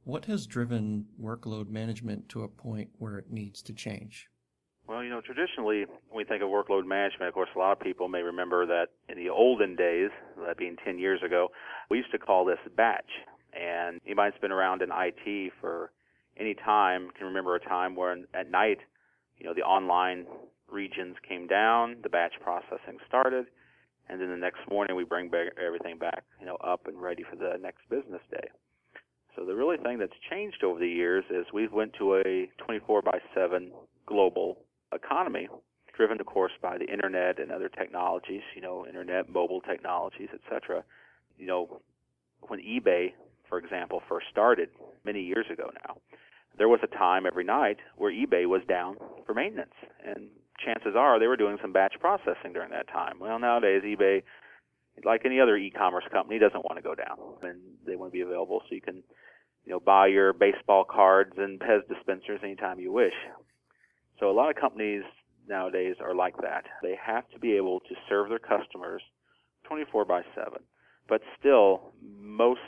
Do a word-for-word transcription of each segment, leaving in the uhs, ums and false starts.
What has driven workload management to a point where it needs to change? Well, you know, traditionally, when we think of workload management, of course, a lot of people may remember that in the olden days, that being ten years ago, we used to call this batch. And anybody that's been around in I T for any time can remember a time when at night, you know, the online regions came down, the batch processing started, and then the next morning we bring back everything back, you know, up and ready for the next business day. So the really thing that's changed over the years is we've went to a twenty-four by seven global economy, driven, of course, by the internet and other technologies, you know, internet, mobile technologies, et cetera. You know, when eBay, for example, first started many years ago now, there was a time every night where eBay was down for maintenance, and chances are they were doing some batch processing during that time. Well, nowadays, eBay, like any other e-commerce company, doesn't want to go down, and they want to be available so you can, you know, buy your baseball cards and Pez dispensers anytime you wish. So a lot of companies nowadays are like that. They have to be able to serve their customers twenty-four by seven. But still, most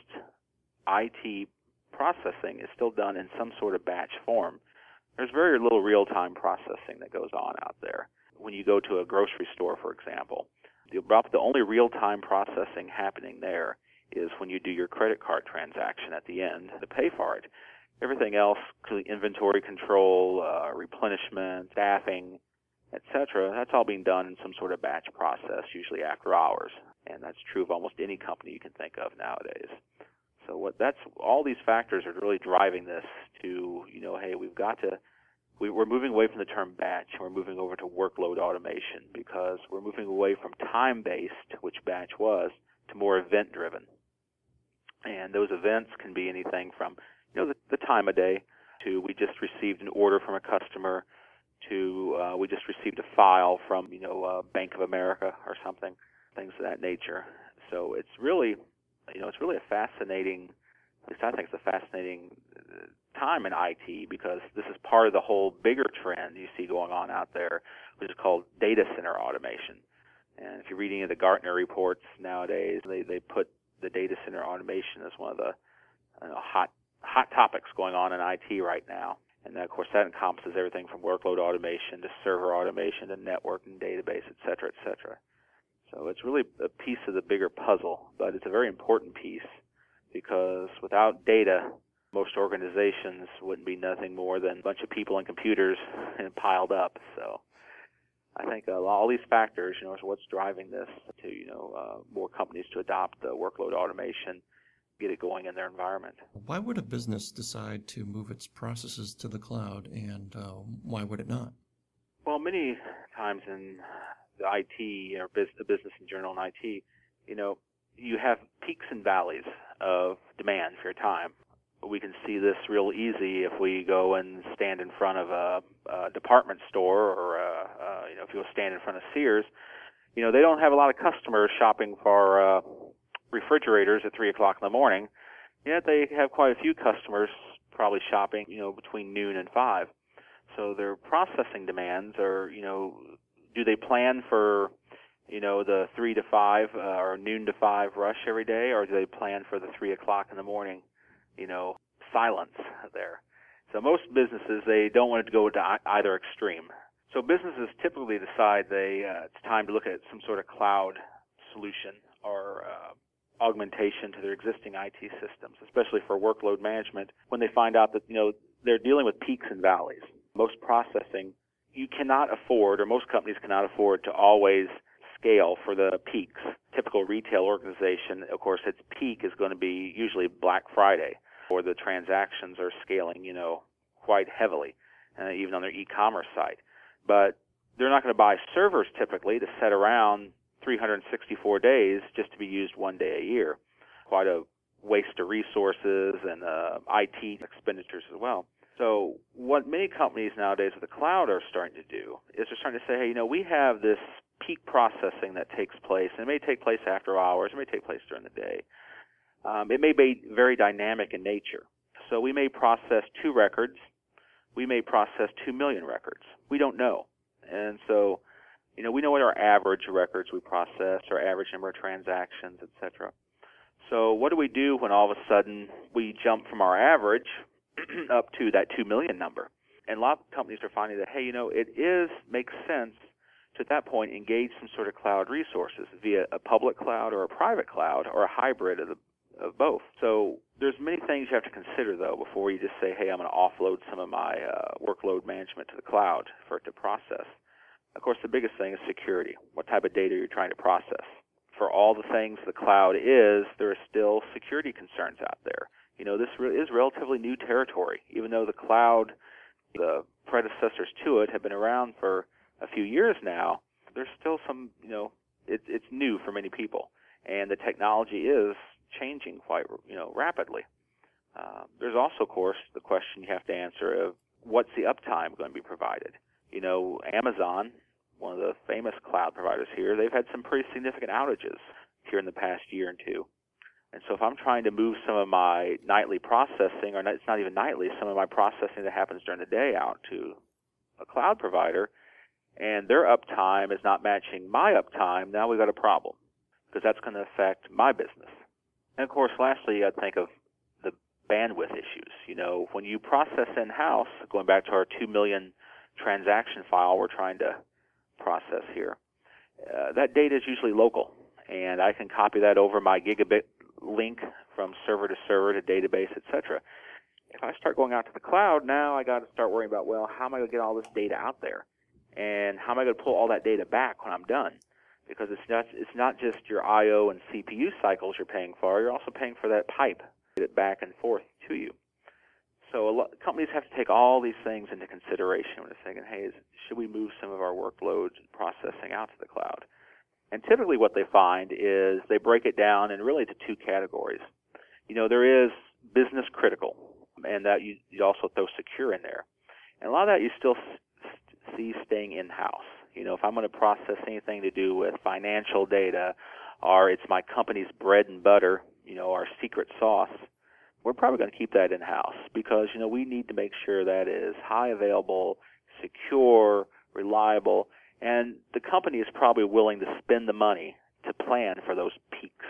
I T processing is still done in some sort of batch form. There's very little real-time processing that goes on out there. When you go to a grocery store, for example, the, about the only real-time processing happening there is when you do your credit card transaction at the end to pay for it. Everything else, inventory control, uh, replenishment, staffing, et cetera, that's all being done in some sort of batch process, usually after hours. And that's true of almost any company you can think of nowadays. So what that's all these factors are really driving this to, you know, hey, we've got to, we, we're moving away from the term batch, and we're moving over to workload automation because we're moving away from time-based, which batch was, to more event-driven. And those events can be anything from, you know, the, the time of day, to we just received an order from a customer, to uh, we just received a file from, you know, uh, Bank of America or something, things of that nature. So it's really, you know, it's really a fascinating, at least I think it's a fascinating time in I T because this is part of the whole bigger trend you see going on out there, which is called data center automation. And if you read any of the Gartner reports nowadays, they, they put the data center automation as one of the you know, hot hot topics going on in I T right now. And then, of course, that encompasses everything from workload automation to server automation to network and database, et cetera, et cetera. So it's really a piece of the bigger puzzle, but it's a very important piece because without data, most organizations wouldn't be nothing more than a bunch of people and computers piled up. So I think uh, all these factors, you know, is what's driving this to, you know, uh, more companies to adopt the workload automation, get it going in their environment. Why would a business decide to move its processes to the cloud, and uh, why would it not? Well, many times in the I T or business, business in general in I T, you know, you have peaks and valleys of demand for your time. We can see this real easy if we go and stand in front of a, a department store or, a, a, you know, if you go stand in front of Sears, you know, they don't have a lot of customers shopping for uh, refrigerators at three o'clock in the morning, yet they have quite a few customers probably shopping, you know, between noon and five. So their processing demands are, you know, do they plan for, you know, the three to five uh, or noon to five rush every day, or do they plan for the three o'clock in the morning, you know, silence there? So most businesses, they don't want to go to either extreme. So businesses typically decide they uh, it's time to look at some sort of cloud solution or uh, augmentation to their existing I T systems, especially for workload management, when they find out that, you know, they're dealing with peaks and valleys. Most processing, you cannot afford, or most companies cannot afford to always scale for the peaks. Typical retail organization, of course, its peak is going to be usually Black Friday, or the transactions are scaling, you know, quite heavily, uh, even on their e-commerce site. But they're not going to buy servers typically to set around three hundred sixty-four days just to be used one day a year. Quite a waste of resources and uh, I T expenditures as well. So what many companies nowadays with the cloud are starting to do is they're starting to say, hey, you know, we have this peak processing that takes place, and it may take place after hours, it may take place during the day. Um, it may be very dynamic in nature. So we may process two records. We may process two million records. We don't know. And so, you know, we know what our average records we process, our average number of transactions, et cetera. So what do we do when all of a sudden we jump from our average up to that two million number? And a lot of companies are finding that, hey, you know, it is makes sense to, at that point, engage some sort of cloud resources via a public cloud or a private cloud or a hybrid of, the, of both. So there's many things you have to consider, though, before you just say, hey, I'm going to offload some of my uh, workload management to the cloud for it to process. Of course, the biggest thing is security. What type of data are you trying to process? For all the things the cloud is, there are still security concerns out there. You know, this re- is relatively new territory, even though the cloud, the predecessors to it, have been around for a few years now. There's still some, you know, it, it's new for many people, and the technology is changing quite, you know, rapidly. Uh, there's also, of course, the question you have to answer of what's the uptime going to be provided. You know, Amazon, one of the famous cloud providers here, they've had some pretty significant outages here in the past year and two. And so if I'm trying to move some of my nightly processing, or not, it's not even nightly, some of my processing that happens during the day out to a cloud provider, and their uptime is not matching my uptime, now we've got a problem, because that's going to affect my business. And of course, lastly, I think of the bandwidth issues. You know, when you process in-house, going back to our two million transaction file we're trying to process here, uh, that data is usually local, and I can copy that over my gigabit link from server to server to database, et cetera. If I start going out to the cloud, now I got to start worrying about, well, how am I going to get all this data out there, and how am I going to pull all that data back when I'm done? Because it's not it's not just your I O and C P U cycles you're paying for. You're also paying for that pipe, get it back and forth to you. So a lot, companies have to take all these things into consideration when they're thinking, hey, is, should we move some of our workload processing out to the cloud? And typically what they find is they break it down in really to two categories. You know, there is business critical, and that you, you also throw secure in there. And a lot of that you still s- see staying in-house. You know, if I'm going to process anything to do with financial data, or it's my company's bread and butter, you know, our secret sauce, we're probably going to keep that in-house because, you know, we need to make sure that is high available, secure, reliable, and the company is probably willing to spend the money to plan for those peaks.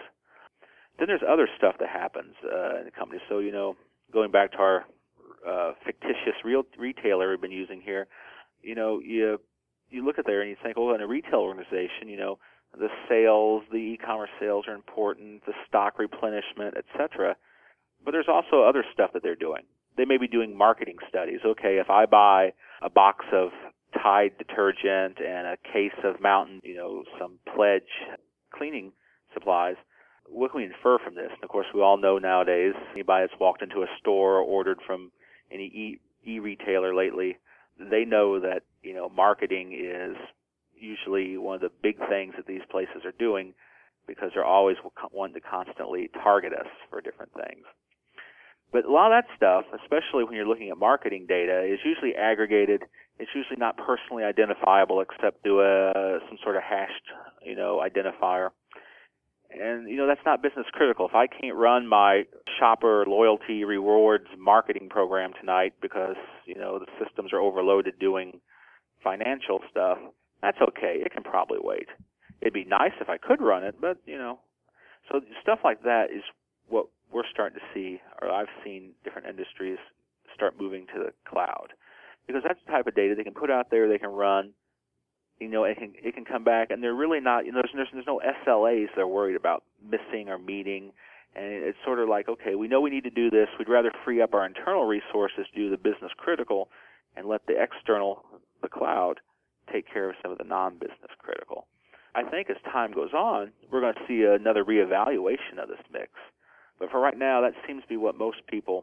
Then there's other stuff that happens uh, in the company. So, you know, going back to our uh, fictitious real retailer we've been using here, you know, you you look at there and you think, oh, in a retail organization, you know, the sales, the e-commerce sales are important, the stock replenishment, et cetera. But there's also other stuff that they're doing. They may be doing marketing studies. Okay, if I buy a box of Tide detergent and a case of Mountain, you know, some Pledge cleaning supplies, what can we infer from this? And of course, we all know nowadays, anybody that's walked into a store or ordered from any e- e-retailer lately, they know that, you know, marketing is usually one of the big things that these places are doing because they're always wanting to constantly target us for different things. But a lot of that stuff, especially when you're looking at marketing data, is usually aggregated. It's usually not personally identifiable except through a, some sort of hashed, you know, identifier. And, you know, that's not business critical. If I can't run my shopper loyalty rewards marketing program tonight because, you know, the systems are overloaded doing financial stuff, that's okay. It can probably wait. It'd be nice if I could run it, but, you know. So stuff like that is what we're starting to see, or I've seen different industries start moving to the cloud. Because that's the type of data they can put out there, they can run, you know, it can it can come back, and they're really not, you know, there's, there's, there's no S L As they're worried about missing or meeting, and it's sort of like, okay, we know we need to do this, we'd rather free up our internal resources to do the business critical and let the external, the cloud, take care of some of the non-business critical. I think as time goes on, we're going to see another reevaluation of this mix. But for right now, that seems to be what most people,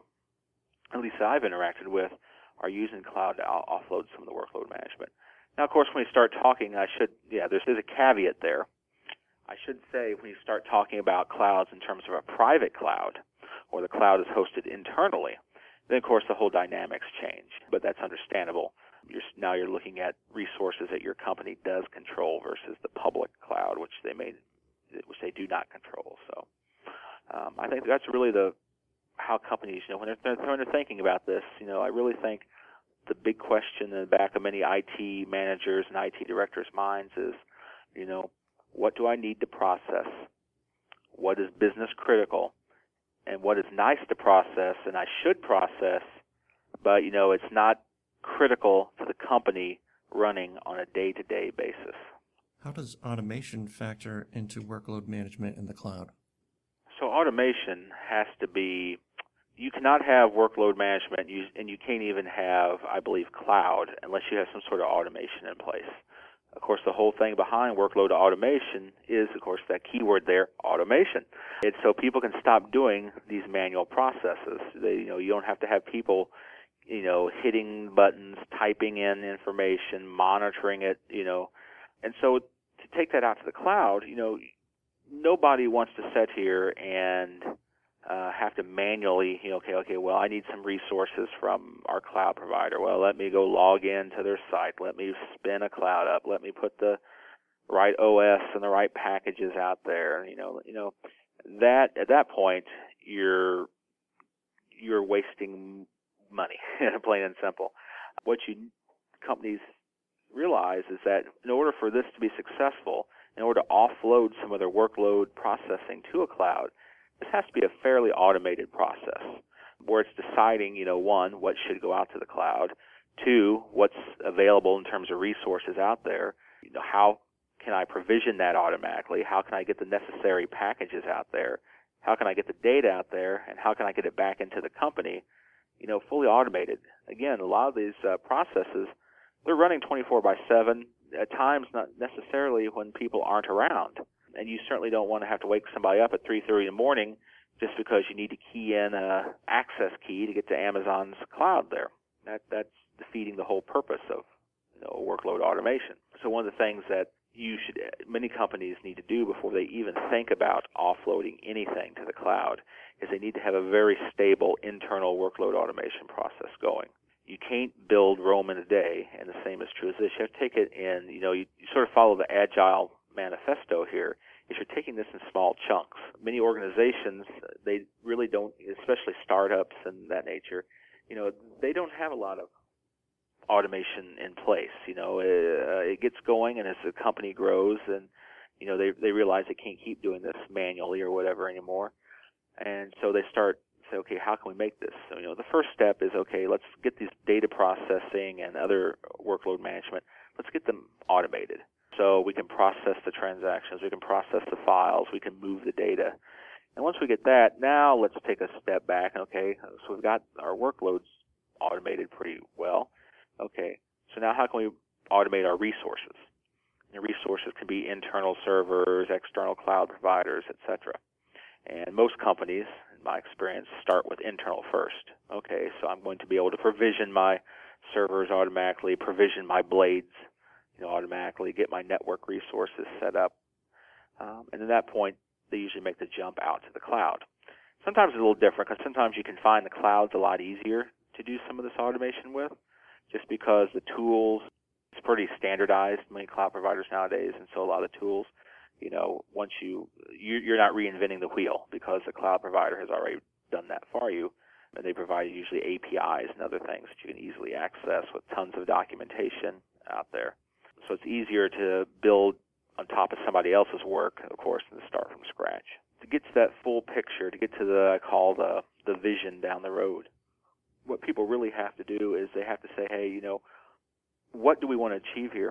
at least that I've interacted with, are using cloud to offload some of the workload management. Now, of course, when we start talking, I should, yeah, there's, there's a caveat there. I should say when you start talking about clouds in terms of a private cloud, or the cloud is hosted internally, then, of course, the whole dynamics change. But that's understandable. You're, now you're looking at resources that your company does control versus the public cloud, which they may, which they do not control. So um, I think that's really the how companies, you know, when they're, when they're thinking about this, you know, I really think the big question in the back of many I T managers and I T directors' minds is, you know, what do I need to process? what is business critical and what is nice to process and I should process, but, you know, it's not critical to the company running on a day-to-day basis. How does automation factor into workload management in the cloud? So automation has to be, you cannot have workload management, and you can't even have, I believe, cloud unless you have some sort of automation in place. Of course, the whole thing behind workload automation is, of course, that keyword there, automation. It's so people can stop doing these manual processes. They, you know, you don't have to have people, you know, hitting buttons, typing in information, monitoring it, you know. And so to take that out to the cloud, you know, nobody wants to sit here and uh, have to manually, you know, okay, okay, well, I need some resources from our cloud provider. Well, let me go log in to their site. Let me spin a cloud up. Let me put the right O S and the right packages out there. You know, you know, that at that point you're you're wasting money, plain and simple. What you companies realize is that in order for this to be successful, in order to offload some of their workload processing to a cloud, this has to be a fairly automated process where it's deciding, you know, one, what should go out to the cloud, two, what's available in terms of resources out there, you know, how can I provision that automatically, how can I get the necessary packages out there, how can I get the data out there, and how can I get it back into the company, you know, fully automated. Again, a lot of these uh, processes, they're running twenty-four by seven, at times not necessarily when people aren't around. And you certainly don't want to have to wake somebody up at three thirty in the morning just because you need to key in a access key to get to Amazon's cloud there. That that's defeating the whole purpose of, you know, workload automation. So one of the things that you should, many companies need to do before they even think about offloading anything to the cloud is they need to have a very stable internal workload automation process going. You can't build Rome in a day, and the same is true as this. You have to take it in, you know, you, you sort of follow the Agile manifesto here, is you're taking this in small chunks. Many organizations, they really don't, especially startups and that nature, you know, they don't have a lot of automation in place. You know, uh, it gets going, and as the company grows, and, you know, they they realize they can't keep doing this manually or whatever anymore. And so they start say, okay, how can we make this? So, you know, the first step is, okay, let's get these data processing and other workload management, let's get them automated. So we can process the transactions, we can process the files, we can move the data. And once we get that, now let's take a step back. Okay, so we've got our workloads automated pretty well. Okay, so now how can we automate our resources? And resources can be internal servers, external cloud providers, et cetera. And most companies, in my experience, start with internal first. Okay, so I'm going to be able to provision my servers automatically, provision my blades, you know, automatically, get my network resources set up. Um, and at that point, they usually make the jump out to the cloud. Sometimes it's a little different because sometimes you can find the clouds a lot easier to do some of this automation with, just because the tools, it's pretty standardized, many cloud providers nowadays, and so a lot of tools, you know, once you, you're not reinventing the wheel because the cloud provider has already done that for you, and they provide usually A P Is and other things that you can easily access with tons of documentation out there. So it's easier to build on top of somebody else's work, of course, than to start from scratch. To get to that full picture, to get to the, I call the, the vision down the road, what people really have to do is they have to say, hey, you know, what do we want to achieve here?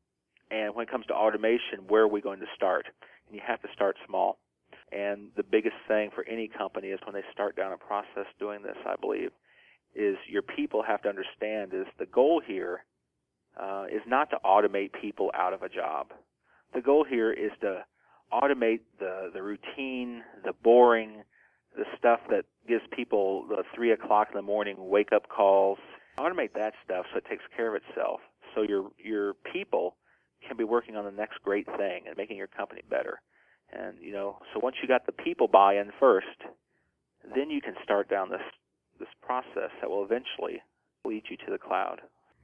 And when it comes to automation, where are we going to start? And you have to start small. And the biggest thing for any company is when they start down a process doing this, I believe, is your people have to understand is the goal here uh, is not to automate people out of a job. The goal here is to automate the, the routine, the boring, the stuff that gives people the three o'clock in the morning wake-up calls. Automate that stuff so it takes care of itself. So your your people can be working on the next great thing and making your company better. And, you know, so once you got the people buy-in first, then you can start down this this process that will eventually lead you to the cloud.